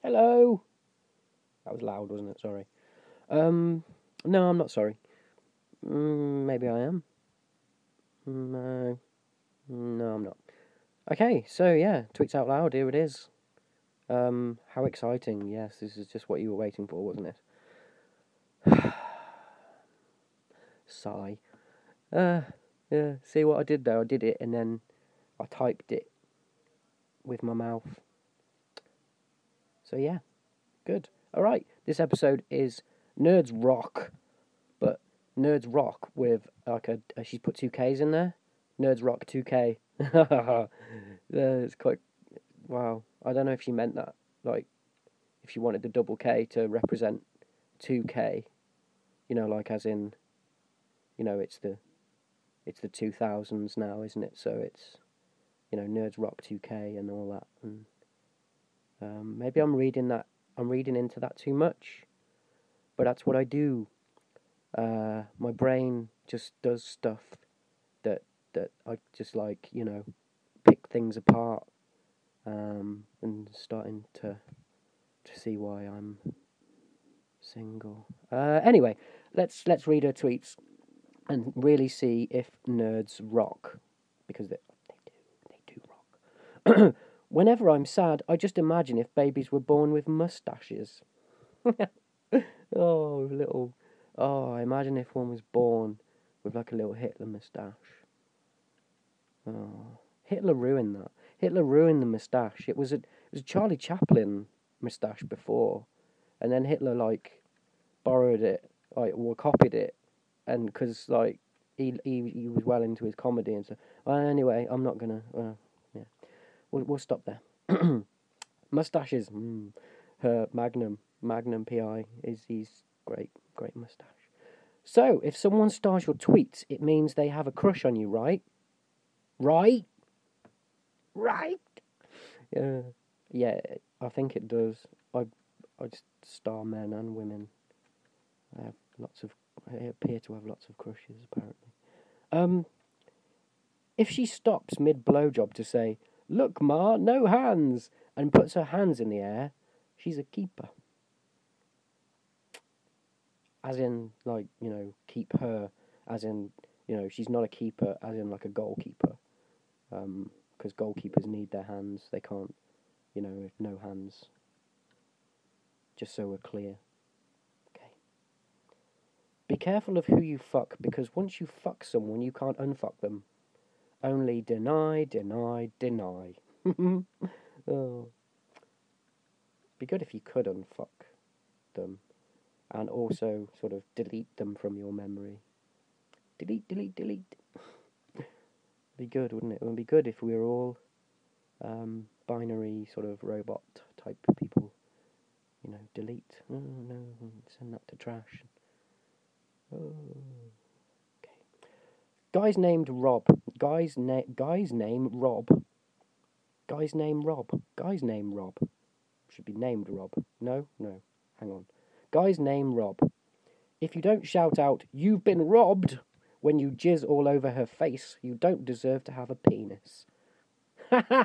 Hello. That was loud, wasn't it? Sorry. No, I'm not sorry. Maybe I am. No, no, I'm not. Okay, so yeah, tweets out loud. Here it is. How exciting! Yes, this is just what you were waiting for, wasn't it? Sigh. Uh, yeah. See what I did though? I did it, and then I typed it with my mouth. So yeah, good. All right. This episode is Nerds Rock, but Nerds Rock with like she's put two K's in there. Nerds Rock 2K. It's quite wow. I don't know if she meant that. Like if she wanted the double K to represent 2K. Like as in, it's the 2000s now, isn't it? So it's Nerds Rock 2K and all that. And maybe I'm reading that. I'm reading into that too much, but that's what I do. My brain just does stuff that I just like, pick things apart, and starting to see why I'm single. Anyway, let's read her tweets and really see if nerds rock, because they do rock. Whenever I'm sad, I just imagine if babies were born with mustaches. Oh, little. Oh, I imagine if one was born with like a little Hitler moustache. Oh, Hitler ruined that. Hitler ruined the moustache. It was a Charlie Chaplin moustache before, and then Hitler like borrowed it, like or copied it, and because like he was well into his comedy and so. Well, anyway, I'm not gonna. Yeah, we'll stop there. Mustaches. Her Magnum PI is his great mustache. So, if someone stars your tweets, it means they have a crush on you, right? Right? Right? Yeah, yeah. I think it does. I just star men and women. I have lots of. I appear to have lots of crushes, apparently. Um, if she stops mid blowjob to say, "Look, Ma, no hands," and puts her hands in the air, she's a keeper. As in, like, keep her. As in, she's not a keeper. As in, like a goalkeeper. Because goalkeepers need their hands. They can't, if no hands. Just so we're clear. Okay. Be careful of who you fuck, because once you fuck someone, you can't unfuck them. Only deny, deny, deny. Oh. Be good if you could unfuck them, and also sort of delete them from your memory. Delete, delete, delete. Be good, wouldn't it? It would be good if we were all binary sort of robot type people. Delete. Oh no, send that to trash. Oh. Okay. Guy's named Rob. Guy's name Rob. Guy's name Rob. Guy's name Rob. Should be named Rob. No. Hang on. Guy's name Rob. If you don't shout out, "You've been robbed," when you jizz all over her face, you don't deserve to have a penis. I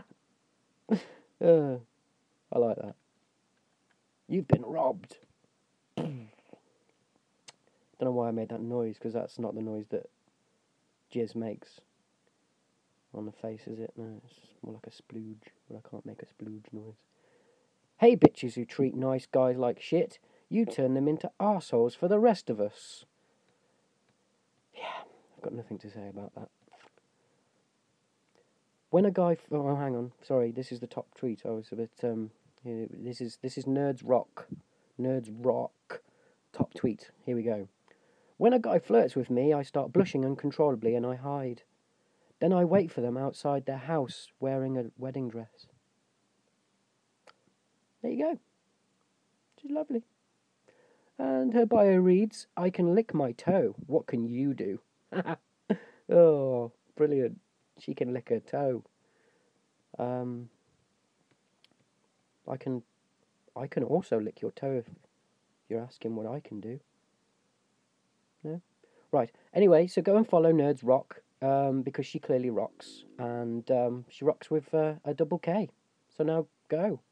like that. You've been robbed. Don't know why I made that noise, because that's not the noise that jizz makes on the face, is it? No, it's more like a splooge, but I can't make a splooge noise. Hey, bitches who treat nice guys like shit, you turn them into arseholes for the rest of us. Yeah, I've got nothing to say about that. When a guy... Oh, hang on. Sorry, this is the top tweet. I was a bit... This is Nerds Rock. Nerds Rock. Top tweet. Here we go. When a guy flirts with me, I start blushing uncontrollably and I hide. Then I wait for them outside their house wearing a wedding dress. There you go. She's lovely. And her bio reads, I can lick my toe. What can you do? Oh, brilliant. She can lick her toe. I can also lick your toe if you're asking what I can do. No? Right. Anyway, so go and follow Nerds Rock, because she clearly rocks. And she rocks with a double K. So now go.